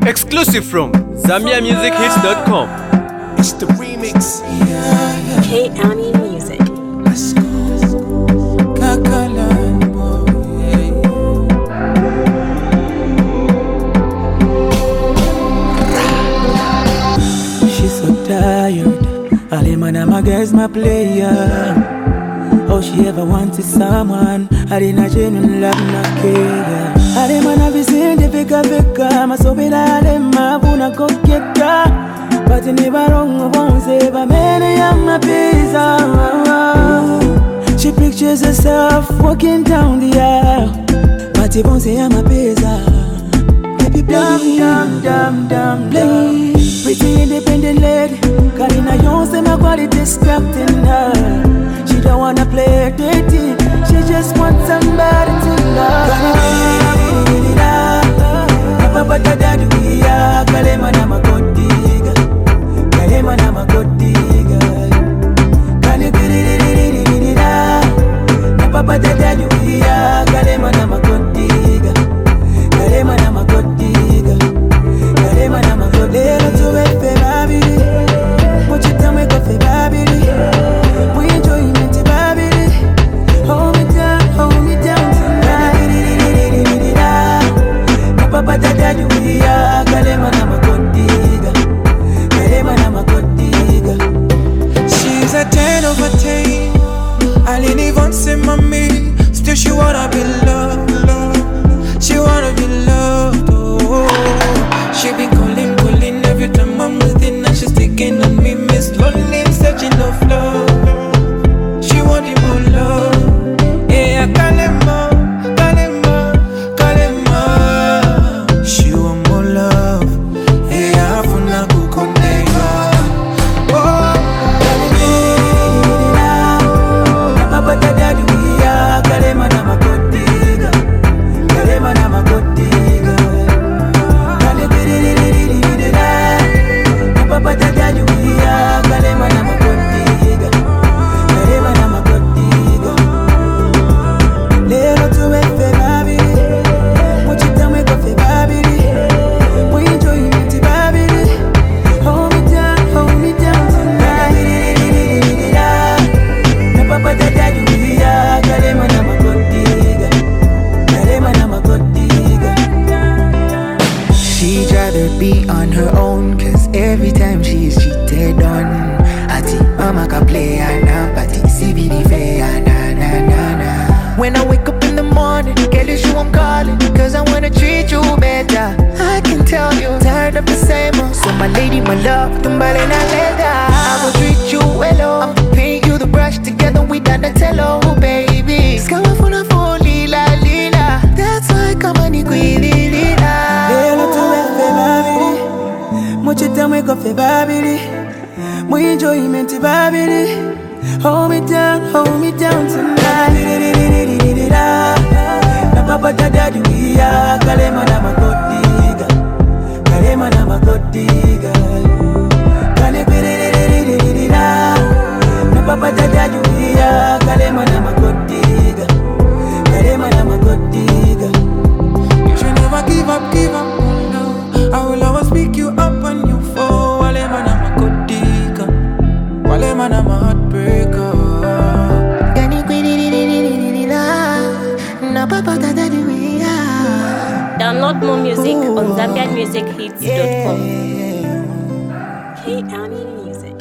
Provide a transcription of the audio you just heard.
Exclusive from ZambiaMusicHits.com. It's the remix. K Annie Music. Let's go. Kakalan boy. She's so tired. All man and my girl's my player. How she ever wanted someone I didn't genuine love not care. I man have seen the vika so be ma buna koketa. But in the wrong won't save a man and my pizza. She pictures herself walking down the aisle, but it won't say I'm a pizza. Baby, damn, play. Pretty independent lady, Karina Jones and my quality distracting her. She don't wanna play dirty, she just wants somebody to love. Papa dadu ya kalema na makodiga, kalema na makodiga. Kani kiriririririra, papa dadu ya kalema na makodiga, kalema na makodiga, kalema na makodiga. Lelo tuwe fe babili, mochita mweko fe babili. We enjoyment babili, hold me down tonight. Papa dadu ya kalema na makodiga, kalema na makodiga. She's a 10 over 10. I didn't even say mommy. Still she wanna be loved. She wanna be loved. Oh, she been calling every time I'm within her. She's taking on me, Miss Lonely, searching of love. She wanted more love. Yeah, kalema. She want more love. Yeah, afuna kukonega. Oh, Papa dadu ya kalema na makodiga, kalema na makodiga. Kani kiriririririra, papa dadu ya kalema na makodiga, kalema na makodiga. Lelo tuwe fe babili, mochita mweko fe babili. We enjoyment babili, hold me down tonight. Na papa dadu ya kalema na makodiga, kalema na makodiga. She'd rather be on her own, cause every time she is cheated on, Ati mama can play na pati CBD fair na. When I wake up in the morning, girl it's you I'm calling, cause I wanna treat you better. I can tell you tired of the same old. So my lady, my love, tumbale na leda. I will treat you well, I'm paint you the brush together with Donatello, baby. Skala funa foli la lila, that's why come on Lelo tuwe fe babili, mochita mweko fe babili. We enjoyment babili, hold me down tonight. Na papa dadu ya kalema na makodiga, kalema na makodiga. Kani kiriririririra, na papa dadu ya kalema na makodiga, kalema na makodiga. you should never give up, oh no. I will always pick you up when you fall. Wale mana makodiga, wale mana heartbreaker. Download more music on ZambiaMusicHits.com. K Annie Music.